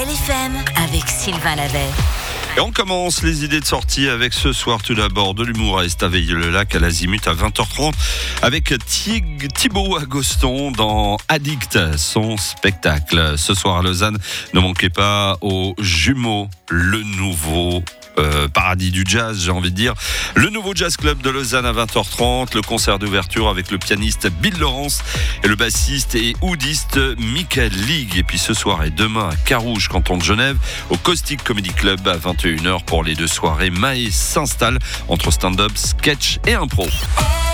LFM avec Sylvain Lavey. Et on commence les idées de sortie avec ce soir tout d'abord de l'humoriste à Veilleux-le-Lac à l'Azimut à 20h30 avec Thibaut Agoston dans Addict, son spectacle. Ce soir à Lausanne, ne manquez pas aux Jumeaux, le nouveau paradis du jazz, j'ai envie de dire. Le nouveau jazz club de Lausanne à 20h30, le concert d'ouverture avec le pianiste Bill Lawrence et le bassiste et oudiste Michael League. Et puis ce soir et demain à Carouge, canton de Genève, au Caustic Comedy Club à 21h pour les deux soirées. Maë s'installe entre stand-up, sketch et impro.